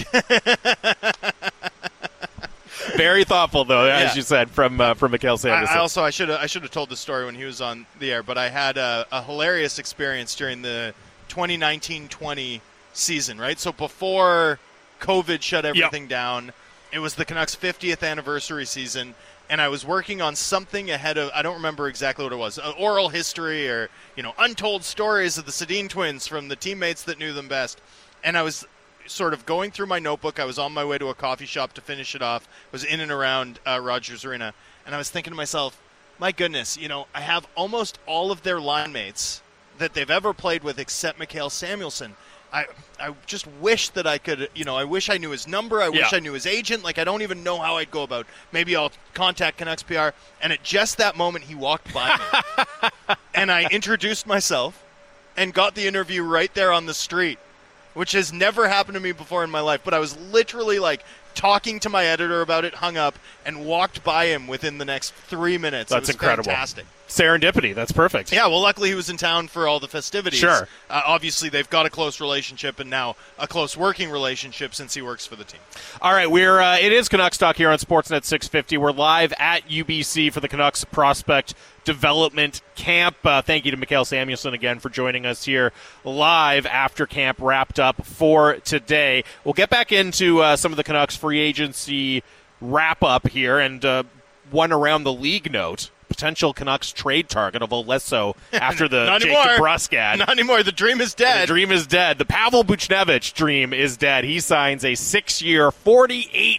Very thoughtful, though, as you said, from Mikael Samuelsson. I should have told the story when he was on the air, but I had a hilarious experience during the 2019-20 season, right? So before COVID shut everything down, it was the Canucks' 50th anniversary season, and I was working on something ahead of, I don't remember exactly what it was, oral history or, untold stories of the Sedin twins from the teammates that knew them best. And I was sort of going through my notebook. I was on my way to a coffee shop to finish it off. I was in and around Rogers Arena, and I was thinking to myself, my goodness, I have almost all of their line mates that they've ever played with except Mikael Samuelsson. I just wish that I could, I wish I knew his number. I wish I knew his agent. Like, I don't even know how I'd go about. Maybe I'll contact Canucks PR. And at just that moment, he walked by me. And I introduced myself and got the interview right there on the street, which has never happened to me before in my life. But I was literally, talking to my editor about it, hung up, and walked by him within the next 3 minutes. That's incredible. Fantastic. Serendipity. That's perfect. Yeah, well, luckily he was in town for all the festivities. Sure. Obviously, they've got a close relationship and now a close working relationship since he works for the team. All right, it is Canucks Talk here on Sportsnet 650. We're live at UBC for the Canucks Prospect Development Camp. Thank you to Mikael Samuelsson again for joining us here live after camp wrapped up for today. We'll get back into some of the Canucks free agency wrap-up here and one around the league note. Potential Canucks trade target of Olesso after the Jake DeBrusk ad. Not anymore. The dream is dead. The dream is dead. The Pavel Buchnevich dream is dead. He signs a 6-year, $48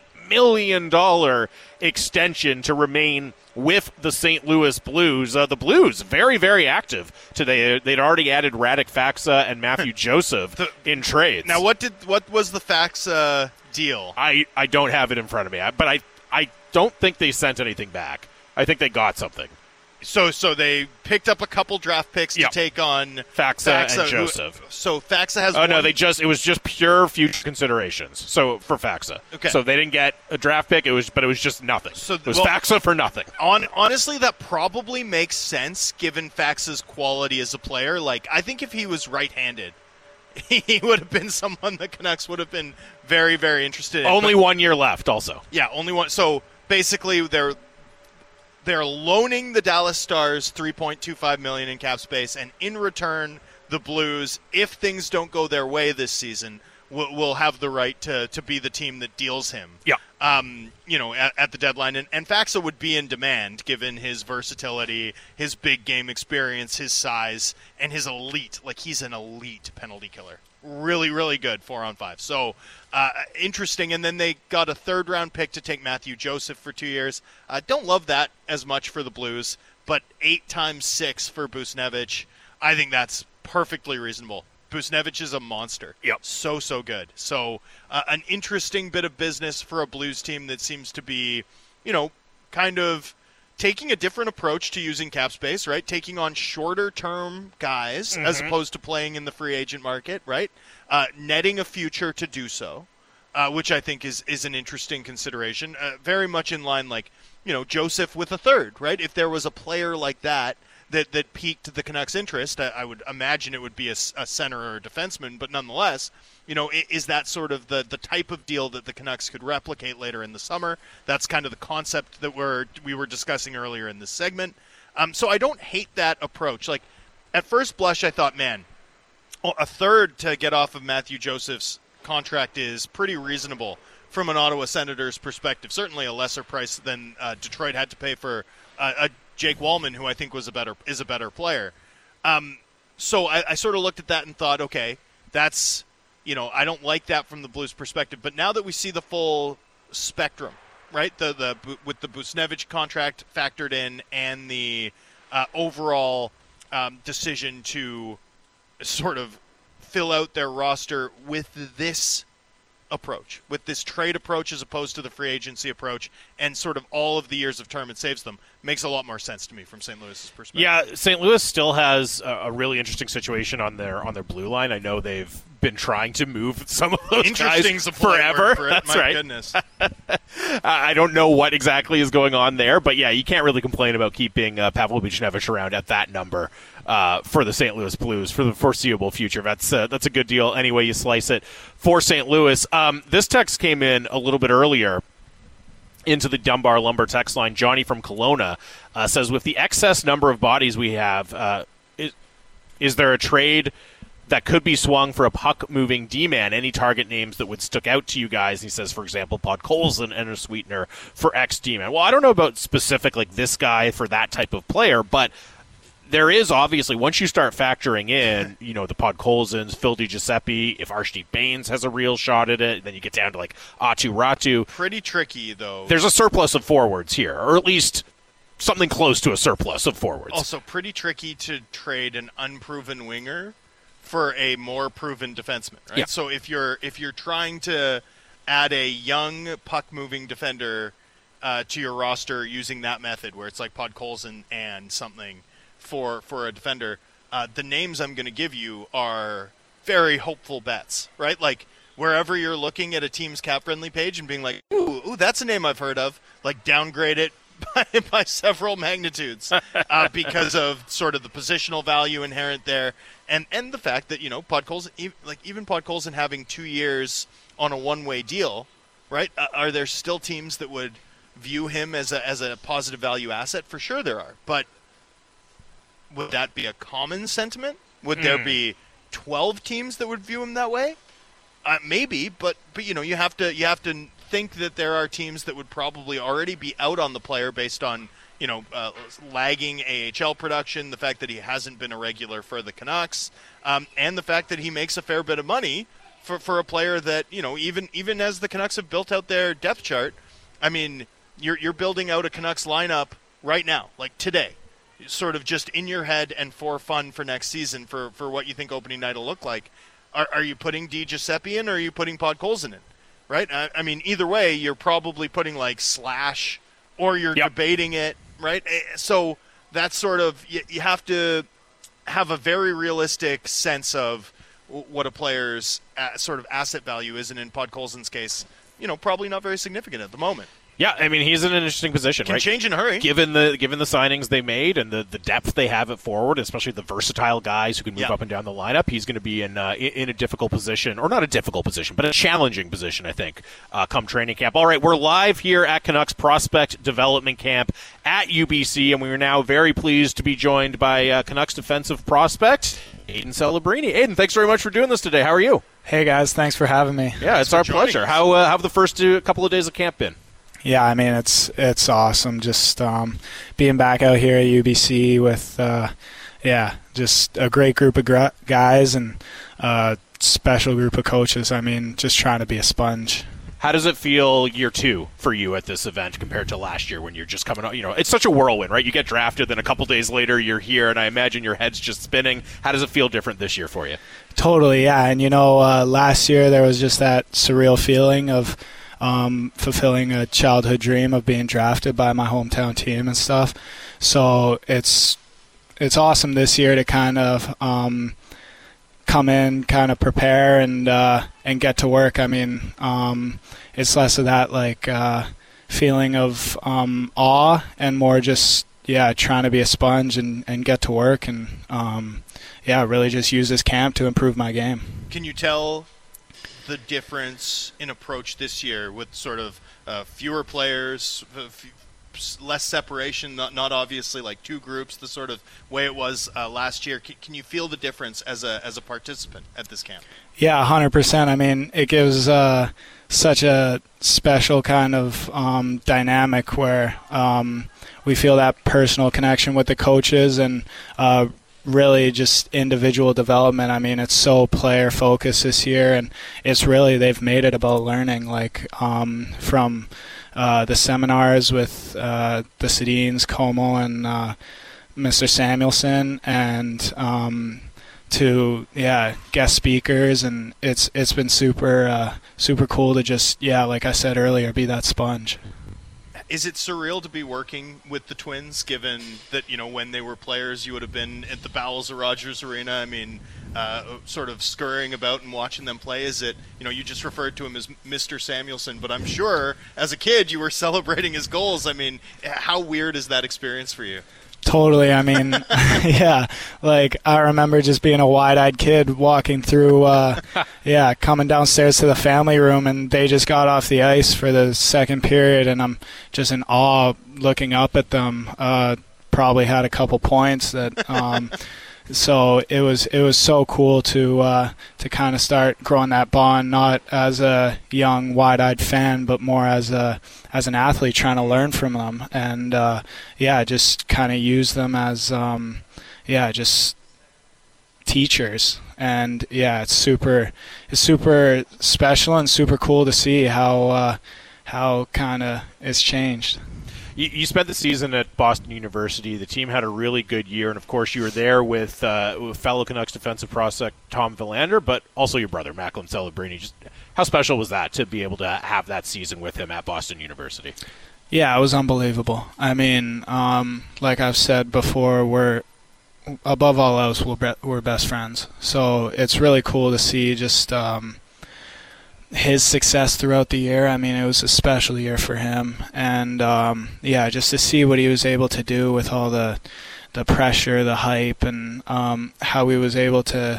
million extension to remain with the St. Louis Blues. The Blues, very, very active today. They'd already added Radek Faksa and Matthew Joseph in trades. Now, what was the Faksa deal? I don't have it in front of me, but I don't think they sent anything back. I think they got something. So they picked up a couple draft picks to take on Faksa and Joseph. So Faksa has. Oh no, it was just pure future considerations. So for Faksa, okay. So they didn't get a draft pick. It was just nothing. So it was Faksa for nothing. Honestly, that probably makes sense given Faksa's quality as a player. Like, I think if he was right-handed, he would have been someone the Canucks would have been very, very interested in. Only 1 year left. Also, yeah, only one. So basically, they're loaning the Dallas Stars $3.25 million in cap space, and in return, the Blues, if things don't go their way this season, will have the right to be the team that deals him. Yeah. At the deadline, and Faksa would be in demand given his versatility, his big game experience, his size, and his elite. Like, he's an elite penalty killer. Really, really good 4-on-5. So interesting. And then they got a third-round pick to take Matthew Joseph for 2 years. Don't love that as much for the Blues, but 8 times 6 for Buchnevich, I think that's perfectly reasonable. Buchnevich is a monster. Yep. So good. So an interesting bit of business for a Blues team that seems to be, kind of taking a different approach to using cap space, right? Taking on shorter-term guys as opposed to playing in the free agent market, right? Netting a future to do so, which I think is an interesting consideration. Very much in line, Joseph with a third, right? If there was a player like that piqued the Canucks' interest, I would imagine it would be a center or a defenseman, but nonetheless, is that sort of the type of deal that the Canucks could replicate later in the summer? That's kind of the concept that we were discussing earlier in this segment. So I don't hate that approach. Like, at first blush, I thought, man, a third to get off of Matthew Joseph's contract is pretty reasonable from an Ottawa Senators perspective. Certainly a lesser price than Detroit had to pay for a Jake Wallman, who I think is a better player. So I sort of looked at that and thought, okay, that's, I don't like that from the Blues perspective. But now that we see the full spectrum, right, with the Buchnevich contract factored in and the overall decision to sort of fill out their roster with this approach, with this trade approach as opposed to the free agency approach, and sort of all of the years of term it saves them, makes a lot more sense to me from St. Louis's perspective. Yeah, St. Louis still has a really interesting situation on their blue line. I know they've been trying to move some of those guys forever. That's right. Goodness. I don't know what exactly is going on there, but yeah, you can't really complain about keeping Pavel Buchnevich around at that number for the St. Louis Blues for the foreseeable future. That's a good deal any way you slice it for St. Louis. This text came in a little bit earlier into the Dunbar Lumber text line. Johnny from Kelowna says, with the excess number of bodies we have, is there a trade that could be swung for a puck-moving D-man. Any target names that would stick out to you guys? He says, for example, Podkolzin and a Sweetener for X D-man. Well, I don't know about specific like this guy for that type of player, but there is obviously, once you start factoring in, the Podkolzins, Phil DiGiuseppe, if Arshdeep Bains has a real shot at it, then you get down to like Atu Ratu. Pretty tricky, though. There's a surplus of forwards here, or at least something close to a surplus of forwards. Also, pretty tricky to trade an unproven winger for a more proven defenseman, right? Yeah. So if you're trying to add a young puck-moving defender to your roster using that method, where it's like Podkolzin and something for a defender, the names I'm going to give you are very hopeful bets, right? Like wherever you're looking at a team's cap-friendly page and being like, ooh, that's a name I've heard of, like downgrade it by several magnitudes because of sort of the positional value inherent there, and the fact that Podkolzin, even Podkolzin having 2 years on a one-way deal, right? Are there still teams that would view him as a positive value asset? For sure there are, but would that be a common sentiment? Would there be 12 teams that would view him that way? Maybe, but you have to think that there are teams that would probably already be out on the player based on lagging AHL production, the fact that he hasn't been a regular for the Canucks, and the fact that he makes a fair bit of money for a player that even as the Canucks have built out their depth chart. I mean, you're building out a Canucks lineup right now, like today, sort of just in your head and for fun for next season for what you think opening night will look like. Are you putting DiGiuseppe in, or are you putting Podkolzin in? Right? I mean, either way, you're probably putting like Slash, or you're debating it, right? So that's sort of, you have to have a very realistic sense of what a player's sort of asset value is, and in Podkolzin's case, probably not very significant at the moment. Yeah, I mean, he's in an interesting position, Can right? change in a hurry. Given the signings they made and the depth they have at forward, especially the versatile guys who can move up and down the lineup, he's going to be in a difficult position, or not a difficult position, but a challenging position, I think, come training camp. All right, we're live here at Canucks Prospect Development Camp at UBC, and we are now very pleased to be joined by Canucks defensive prospect Aidan Celebrini. Aidan, thanks very much for doing this today. How are you? Hey, guys. Thanks for having me. Yeah, it's our pleasure. How have the first couple of days of camp been? Yeah, I mean, it's awesome just being back out here at UBC with, just a great group of guys and a special group of coaches. I mean, just trying to be a sponge. How does it feel year two for you at this event compared to last year when you're just coming out? It's such a whirlwind, right? You get drafted, then a couple days later you're here, and I imagine your head's just spinning. How does it feel different this year for you? Totally, yeah. And, last year there was just that surreal feeling of fulfilling a childhood dream of being drafted by my hometown team and stuff. So it's awesome this year to kind of come in, kind of prepare and get to work. I mean, it's less of that feeling of awe and more just trying to be a sponge and get to work and really just use this camp to improve my game. Can you tell the difference in approach this year with sort of fewer players, less separation, not obviously like two groups, the sort of way it was last year? Can you feel the difference as a participant at this camp? Yeah, 100%. I mean, it gives such a special kind of dynamic where we feel that personal connection with the coaches and really just individual development. I mean, it's so player focused this year, and it's really, they've made it about learning, from the seminars with the Sedins, Como, and Mr. Samuelson, and to guest speakers, and it's been super cool to just like I said earlier, be that sponge. Is it surreal to be working with the Twins, given that, when they were players, you would have been at the bowels of Rogers Arena? I mean, sort of scurrying about and watching them play. Is it, you just referred to him as Mr. Samuelson, but I'm sure as a kid you were celebrating his goals. I mean, how weird is that experience for you? Totally. I mean, I remember just being a wide-eyed kid walking through, coming downstairs to the family room, and they just got off the ice for the second period, and I'm just in awe looking up at them. Probably had a couple points that, so it was so cool to kind of start growing that bond, not as a young wide-eyed fan, but more as an athlete trying to learn from them, and just kind of use them as just teachers. And it's super special and super cool to see how kind of it's changed. You spent the season at Boston University. The team had a really good year, and of course you were there with fellow Canucks defensive prospect Tom Willander, but also your brother, Macklin Celebrini. Just how special was that to be able to have that season with him at Boston University? Yeah, it was unbelievable. I mean, like I've said before, we're above all else, we're best friends. So it's really cool to see just his success throughout the year. I mean, it was a special year for him, and just to see what he was able to do with all the pressure, the hype, and how he was able to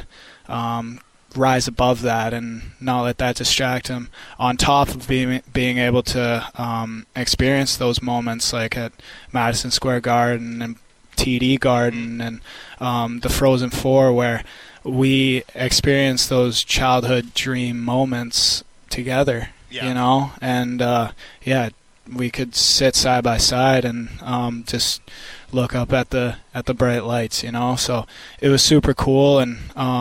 rise above that and not let that distract him, on top of being able to experience those moments like at Madison Square Garden and TD Garden and the Frozen Four, where we experienced those childhood dream moments together, and we could sit side by side and just look up at the bright lights, so it was super cool, and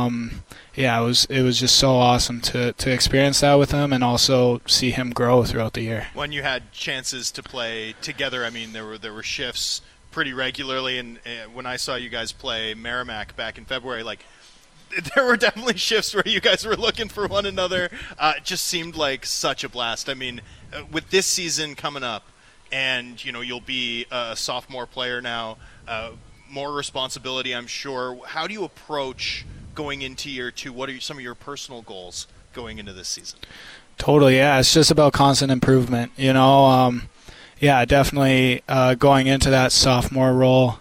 it was just so awesome to experience that with him and also see him grow throughout the year. When you had chances to play together, I mean, there were shifts pretty regularly, and when I saw you guys play Merrimack back in February, there were definitely shifts where you guys were looking for one another. It just seemed like such a blast. I mean, with this season coming up, and you'll be a sophomore player now, more responsibility, I'm sure. How do you approach going into year two? What are some of your personal goals going into this season? Totally, yeah. It's just about constant improvement, definitely going into that sophomore role.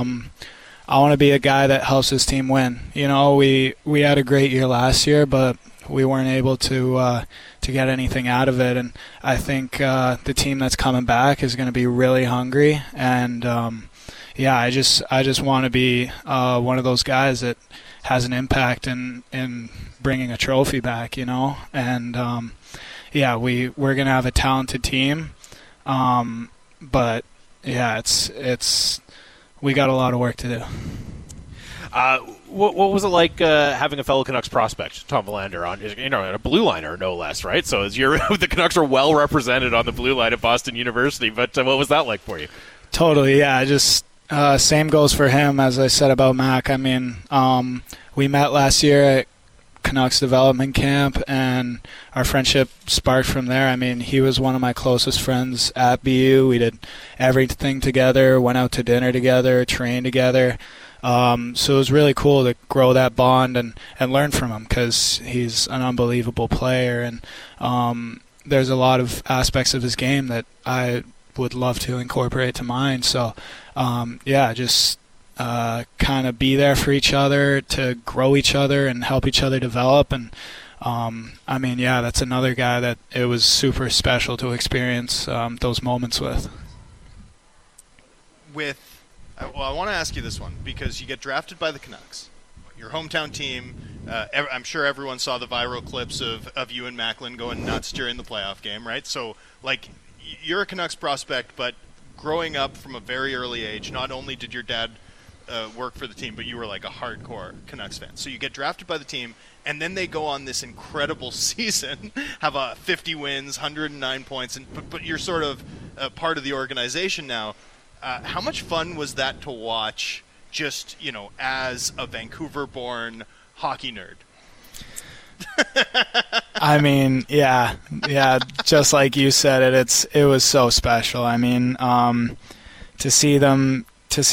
I want to be a guy that helps his team win. We had a great year last year, but we weren't able to get anything out of it. And I think the team that's coming back is going to be really hungry. And I just want to be one of those guys that has an impact in bringing a trophy back. And we're going to have a talented team. But it's we got a lot of work to do. What was it like having a fellow Canucks prospect, Tom Willander, on a blue liner, no less, right? So the Canucks are well represented on the blue line at Boston University. But what was that like for you? Totally, yeah. Just same goes for him as I said about Mac. I mean, we met last year at Canucks development camp, and our friendship sparked from there. I mean, he was one of my closest friends at BU. We did everything together, went out to dinner together, trained together. So it was really cool to grow that bond and learn from him, because he's an unbelievable player, and there's a lot of aspects of his game that I would love to incorporate to mine. So just kind of be there for each other, to grow each other and help each other develop. And that's another guy that it was super special to experience those moments with. I want to ask you this one, because you get drafted by the Canucks, your hometown team. I'm sure everyone saw the viral clips of you and Macklin going nuts during the playoff game, right? So, you're a Canucks prospect, but growing up from a very early age, not only did your dad work for the team, but you were like a hardcore Canucks fan. So you get drafted by the team, and then they go on this incredible season, have 50 wins, 109 points, but you're sort of part of the organization now. How much fun was that to watch, just as a Vancouver-born hockey nerd? I mean, yeah, just like you said it was so special. I mean, to see them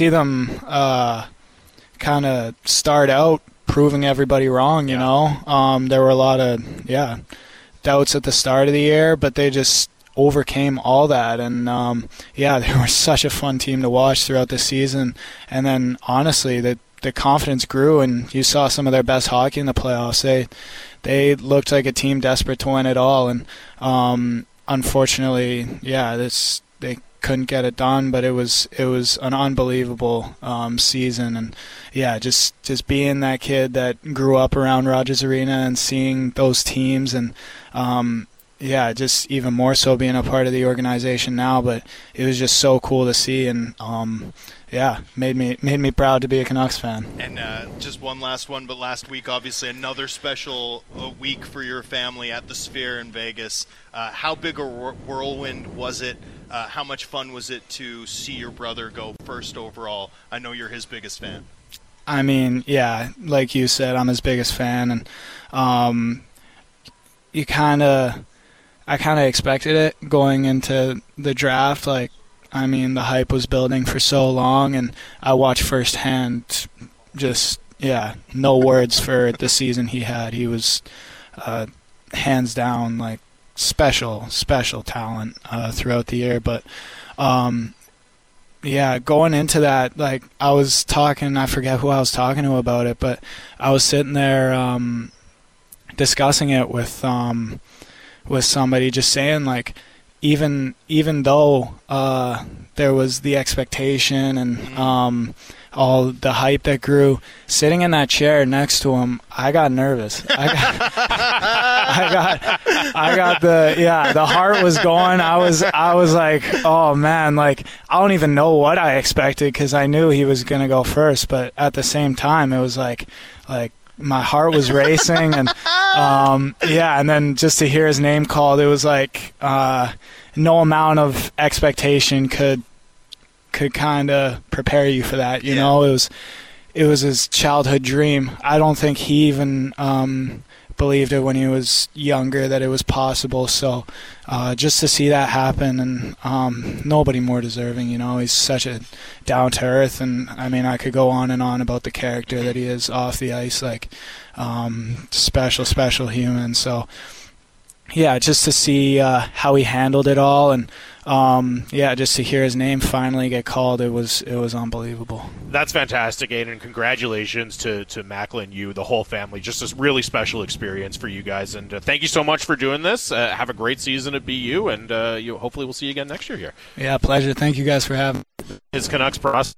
kind of start out proving everybody wrong, you know. There were a lot of doubts at the start of the year, but they just overcame all that, and they were such a fun team to watch throughout the season. And then honestly, the confidence grew, and you saw some of their best hockey in the playoffs. They looked like a team desperate to win it all, and unfortunately, they couldn't get it done, but it was an unbelievable season. And yeah, just being that kid that grew up around Rogers Arena and seeing those teams, and yeah, just even more so being a part of the organization now. But it was just so cool to see, and yeah, made me proud to be a Canucks fan. And just one last one, but last week, obviously, another special week for your family at the Sphere in Vegas. How big a whirlwind was it? How much fun was it to see your brother go first overall? I know you're his biggest fan. I mean, yeah, like you said, I'm his biggest fan, and I kind of expected it going into the draft. Like, I mean, the hype was building for so long, and I watched firsthand. Just, yeah, no words for the season he had. He was hands down like special talent throughout the year. But yeah, going into that, like, I was talking, I forget who I was talking to about it, but I was sitting there discussing it with somebody, just saying, like, even though there was the expectation and all the hype that grew, sitting in that chair next to him, I got nervous. I got the heart was going. I was like, oh man, like, I don't even know what I expected, because I knew he was gonna go first, but at the same time, it was like my heart was racing, and yeah, and then just to hear his name called, it was like no amount of expectation could kind of prepare you for that. You know, it was his childhood dream. I don't think he even believed it when he was younger that it was possible. So just to see that happen, and nobody more deserving. You know, he's such a down to earth, and I mean, I could go on and on about the character that he is off the ice, like special human. So yeah, just to see how he handled it all, and yeah, just to hear his name finally get called, it was unbelievable. That's fantastic, Aiden. Congratulations to Macklin, you, the whole family. Just a really special experience for you guys, and thank you so much for doing this. Have a great season at BU, and hopefully we'll see you again next year here. Yeah, pleasure. Thank you guys for having me. His Canucks prospect,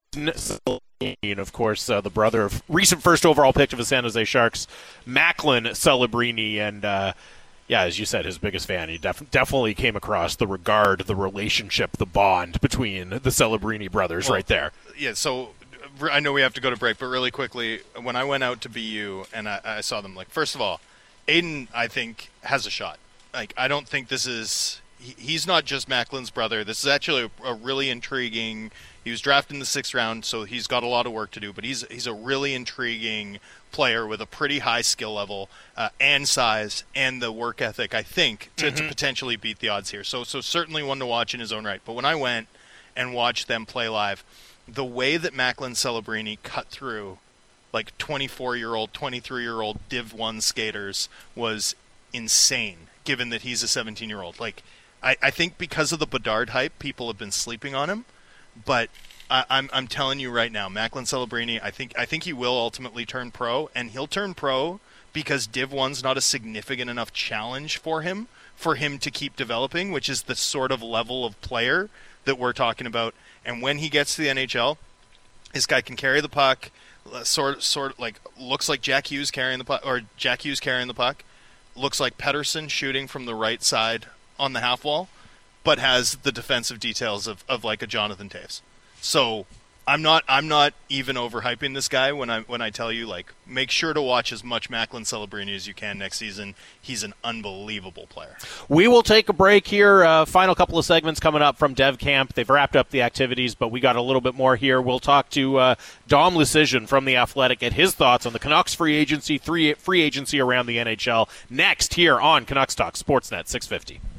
of course, the brother of recent first overall pick of the San Jose Sharks, Macklin Celebrini, and yeah, as you said, his biggest fan. He definitely came across the regard, the relationship, the bond between the Celebrini brothers right there. Yeah, so I know we have to go to break, but really quickly, when I went out to BU and I saw them, like, first of all, Aiden, I think, has a shot. Like, I don't think this is – he's not just Macklin's brother. This is actually a really intriguing – he was drafted in the 6th round, so he's got a lot of work to do, but he's a really intriguing – player with a pretty high skill level and size and the work ethic, I think, to potentially beat the odds here. So certainly one to watch in his own right. But when I went and watched them play live, the way that Macklin Celebrini cut through like 24-year-old, 23-year-old Div 1 skaters was insane, given that he's a 17-year-old. Like, I think because of the Bedard hype, people have been sleeping on him, but I'm telling you right now, Macklin Celebrini, I think he will ultimately turn pro, and he'll turn pro because Div 1's not a significant enough challenge for him to keep developing, which is the sort of level of player that we're talking about. And when he gets to the NHL, this guy can carry the puck, sort of like looks like Jack Hughes carrying the puck, or Jack Hughes carrying the puck, looks like Pettersson shooting from the right side on the half wall, but has the defensive details of like a Jonathan Toews. So I'm not even overhyping this guy when I tell you, like, make sure to watch as much Macklin Celebrini as you can next season. He's an unbelievable player. We will take a break here. Final couple of segments coming up from Dev Camp. They've wrapped up the activities, but we got a little bit more here. We'll talk to Dom Lucian from The Athletic at his thoughts on the Canucks free agency around the NHL next here on Canucks Talk Sportsnet 650.